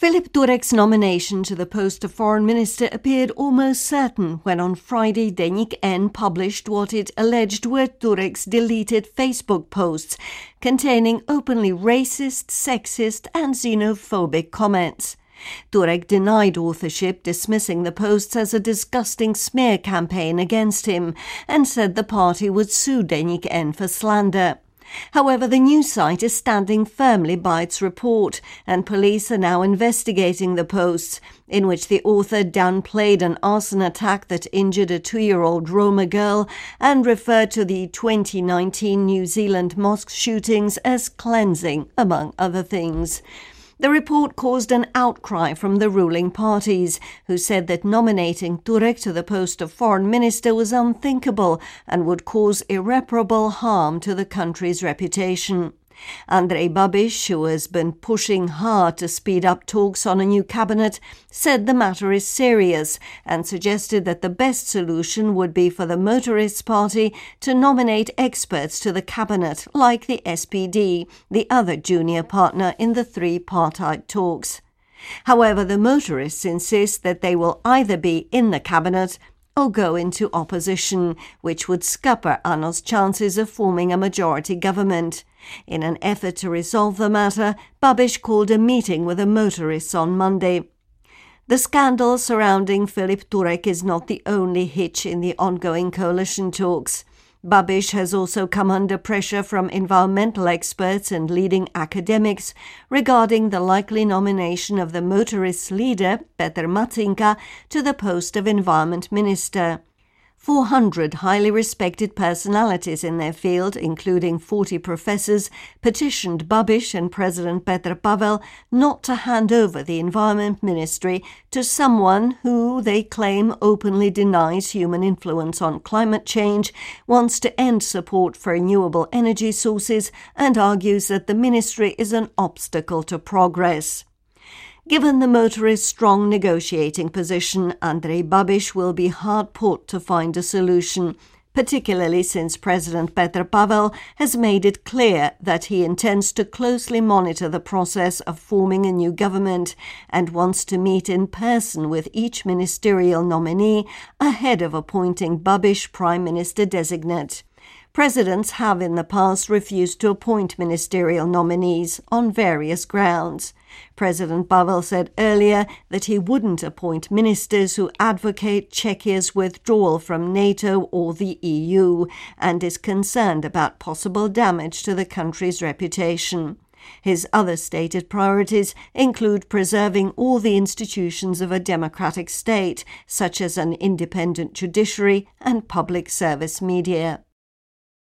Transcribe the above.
Philip Turek's nomination to the post of foreign minister appeared almost certain when on Friday Denik N published what it alleged were Turek's deleted Facebook posts containing openly racist, sexist and xenophobic comments. Turek denied authorship, dismissing the posts as a disgusting smear campaign against him, and said the party would sue Denik N for slander. However, the news site is standing firmly by its report, and police are now investigating the posts, in which the author downplayed an arson attack that injured a 2-year-old Roma girl and referred to the 2019 New Zealand mosque shootings as cleansing, among other things. The report caused an outcry from the ruling parties, who said that nominating Turek to the post of foreign minister was unthinkable and would cause irreparable harm to the country's reputation. Andrej Babiš, who has been pushing hard to speed up talks on a new cabinet, said the matter is serious and suggested that the best solution would be for the Motorists Party to nominate experts to the cabinet, like the SPD, the other junior partner in the three-partite talks. However, the Motorists insist that they will either be in the cabinet or go into opposition, which would scupper ANO's chances of forming a majority government. In an effort to resolve the matter, Babiš called a meeting with the motorists on Monday. The scandal surrounding Philip Turek is not the only hitch in the ongoing coalition talks. Babiš has also come under pressure from environmental experts and leading academics regarding the likely nomination of the motorists' leader, Petr Matýnka, to the post of Environment Minister. 400 highly respected personalities in their field, including 40 professors, petitioned Babiš and President Petr Pavel not to hand over the Environment Ministry to someone who, they claim, openly denies human influence on climate change, wants to end support for renewable energy sources, and argues that the ministry is an obstacle to progress. Given the motorists' strong negotiating position, Andrej Babiš will be hard put to find a solution, particularly since President Petr Pavel has made it clear that he intends to closely monitor the process of forming a new government and wants to meet in person with each ministerial nominee ahead of appointing Babiš Prime Minister designate. Presidents have in the past refused to appoint ministerial nominees on various grounds. President Pavel said earlier that he wouldn't appoint ministers who advocate Czechia's withdrawal from NATO or the EU and is concerned about possible damage to the country's reputation. His other stated priorities include preserving all the institutions of a democratic state, such as an independent judiciary and public service media.